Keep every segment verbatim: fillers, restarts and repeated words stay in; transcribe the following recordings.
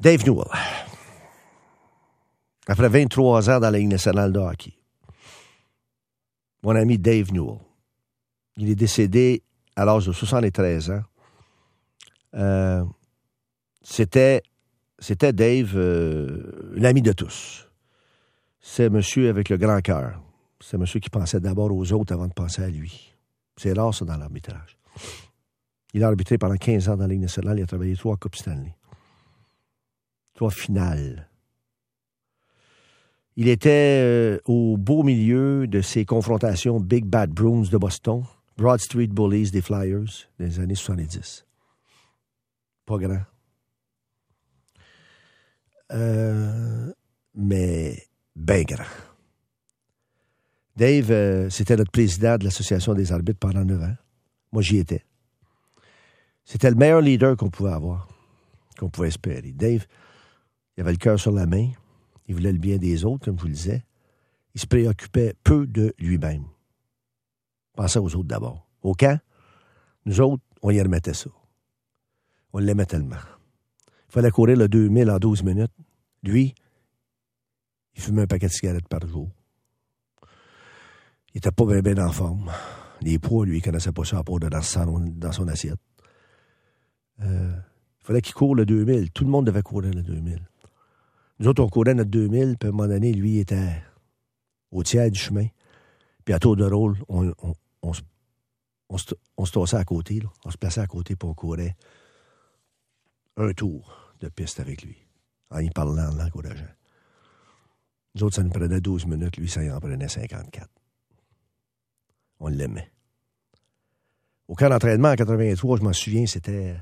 Dave Newell. Après vingt-trois ans dans la Ligue nationale de hockey. Mon ami Dave Newell. Il est décédé à l'âge de soixante-treize ans. Euh, c'était, c'était Dave, euh, l'ami de tous. C'est monsieur avec le grand cœur. C'est monsieur qui pensait d'abord aux autres avant de penser à lui. C'est rare, ça, dans l'arbitrage. Il a arbitré pendant quinze ans dans la Ligue nationale. Il a travaillé trois Coupes Stanley. Trois finales. Il était euh, au beau milieu de ces confrontations Big Bad Bruins de Boston, Broad Street Bullies des Flyers des années soixante-dix. Pas grand. Euh, mais bien grand. Dave, euh, c'était notre président de l'Association des arbitres pendant neuf ans. Moi, j'y étais. C'était le meilleur leader qu'on pouvait avoir, qu'on pouvait espérer. Dave, il avait le cœur sur la main. Il voulait le bien des autres, comme je vous le disais. Il se préoccupait peu de lui-même. Il pensait aux autres d'abord. Au camp, nous autres, on y remettait ça. On l'aimait tellement. Il fallait courir le deux mille en douze minutes. Lui, il fumait un paquet de cigarettes par jour. Il n'était pas bien, bien en forme. Les poids, lui, il ne connaissait pas ça à part de dans son, dans son assiette. Euh, il fallait qu'il court le deux mille. Tout le monde devait courir le deux mille. Nous autres, on courait notre deux mille, puis à un moment donné, lui, il était au tiers du chemin. Puis à tour de rôle, on, on, on, se, on, se, on se tassait à côté. Là. On se plaçait à côté, puis on courait un tour de piste avec lui, en y parlant, en l'encourageant. Nous autres, ça nous prenait douze minutes. Lui, ça y en prenait cinquante-quatre. On l'aimait. Au camp d'entraînement, en quatre-vingt-trois, je m'en souviens, c'était...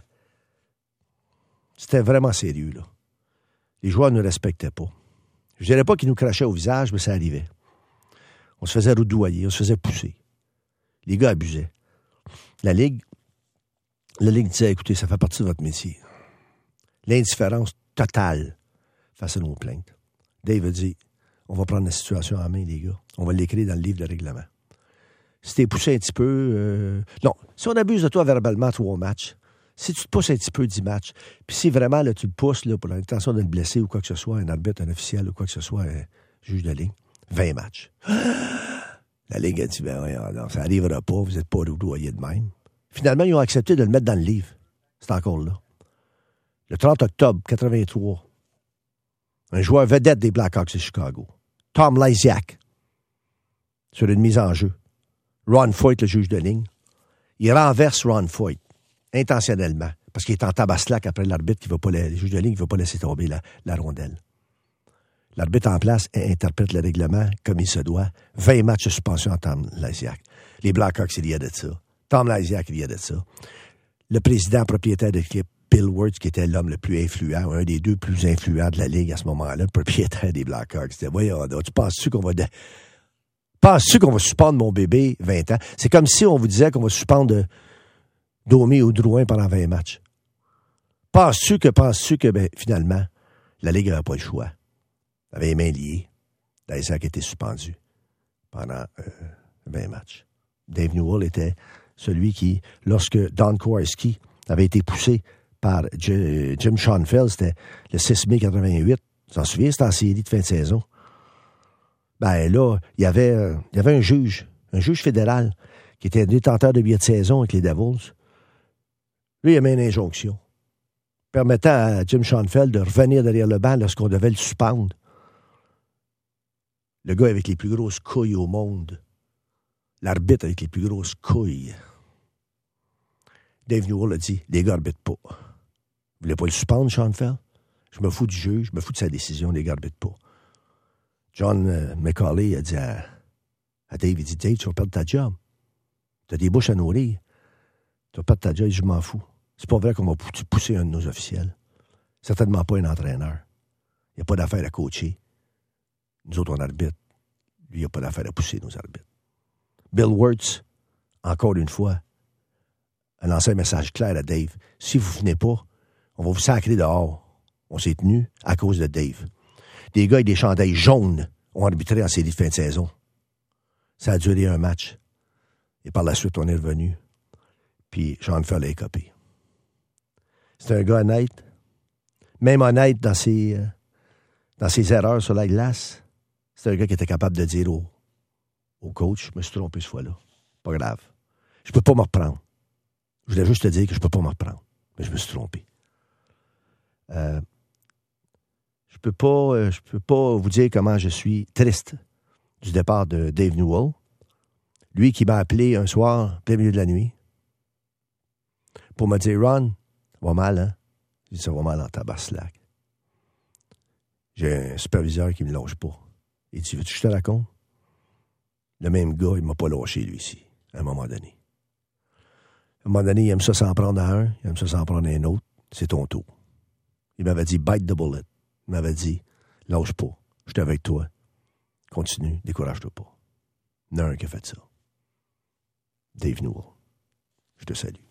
C'était vraiment sérieux, là. Les joueurs ne nous respectaient pas. Je dirais pas qu'ils nous crachaient au visage, mais ça arrivait. On se faisait roudoyer, on se faisait pousser. Les gars abusaient. La Ligue, la Ligue disait, écoutez, ça fait partie de votre métier. L'indifférence totale face à nos plaintes. Dave a dit, on va prendre la situation en main, les gars. On va l'écrire dans le livre de règlement. Si t'es poussé un petit peu... Euh... Non, si on abuse de toi verbalement trois matchs, si tu te pousses un petit peu dix matchs, puis si vraiment là, tu le pousses là, pour l'intention de le blesser ou quoi que ce soit, un arbitre, un officiel ou quoi que ce soit, un juge de ligne, vingt matchs. La Ligue a dit, ben oui, non, ça n'arrivera pas, vous n'êtes pas roudoyés de même. Finalement, ils ont accepté de le mettre dans le livre. C'est encore là. Le trente octobre quatre-vingt-trois, un joueur vedette des Blackhawks de Chicago, Tom Lysiak, sur une mise en jeu. Ron Foyt, le juge de ligne, il renverse Ron Foyt, intentionnellement, parce qu'il est en tabaslac après l'arbitre qui va pas, le juge de ligne qui ne va pas laisser tomber la, la rondelle. L'arbitre en place interprète le règlement comme il se doit. vingt matchs de suspension à Tom Lysiak. Les Blackhawks, il y a de ça. Tom Lysiak, il y a de ça. Le président propriétaire de l'équipe, Bill Wirtz, qui était l'homme le plus influent, un des deux plus influents de la Ligue à ce moment-là, le propriétaire des Blackhawks, c'était, voyons, tu penses-tu qu'on va... De... Penses-tu qu'on va suspendre mon bébé vingt ans? C'est comme si on vous disait qu'on va suspendre Domi ou Drouin pendant vingt matchs. Penses-tu que, penses-tu que, ben, finalement, la Ligue n'avait pas le choix? Elle avait les mains liées. Lysiak était suspendu pendant euh, vingt matchs. Dave Newell était celui qui, lorsque Don Kowarski avait été poussé par J- Jim Schoenfeld, c'était le six mai quatre-vingt-huit. Tu t'en souviens, c'était en série de fin de saison. Ben là, il y avait, euh, il y avait un juge, un juge fédéral, qui était détenteur de billets de saison avec les Devils. Lui, il a mis une injonction permettant à Jim Schoenfeld de revenir derrière le banc lorsqu'on devait le suspendre. Le gars avec les plus grosses couilles au monde. L'arbitre avec les plus grosses couilles. Dave Newell a dit, les gars arbitrent pas. Vous voulez pas le suspendre, Schoenfeld? Je me fous du juge, je me fous de sa décision, les gars arbitrent pas. John euh, McCauley a dit à, à Dave, il dit, Dave, tu vas perdre ta job. Tu as des bouches à nourrir. Tu vas perdre ta job, je m'en fous. C'est pas vrai qu'on va pousser un de nos officiels. Certainement pas un entraîneur. Il n'y a pas d'affaire à coacher. Nous autres, on arbitre. Lui, il n'y a pas d'affaire à pousser nos arbitres. Bill Wirtz, encore une fois, a lancé un message clair à Dave. Si vous ne venez pas, on va vous sacrer dehors. On s'est tenu à cause de Dave. Des gars avec des chandails jaunes ont arbitré en série de fin de saison. Ça a duré un match. Et par la suite, on est revenu. Puis Schoenfeld a écopé. C'est un gars honnête, même honnête dans ses, euh, dans ses erreurs sur la glace, c'est un gars qui était capable de dire au, au coach, je me suis trompé ce fois-là. Pas grave. Je peux pas me reprendre. Je voulais juste te dire que je peux pas me reprendre. Mais je me suis trompé. Euh, je peux pas, euh, je peux pas vous dire comment je suis triste du départ de Dave Newell. Lui qui m'a appelé un soir, plein milieu de la nuit, pour me dire, Ron, ça va mal, hein? J'ai dit, ça va mal dans ta barslack. J'ai un superviseur qui me lâche pas. Il dit, veux-tu que je te raconte? Le même gars, il m'a pas lâché, lui, ici, à un moment donné. À un moment donné, il aime ça s'en prendre à un, il aime ça s'en prendre à un autre. C'est ton tour. Il m'avait dit, bite the bullet. Il m'avait dit, lâche pas. Je suis avec toi. Continue, décourage-toi pas. Il y en a un qui a fait ça. Dave Newell. Je te salue.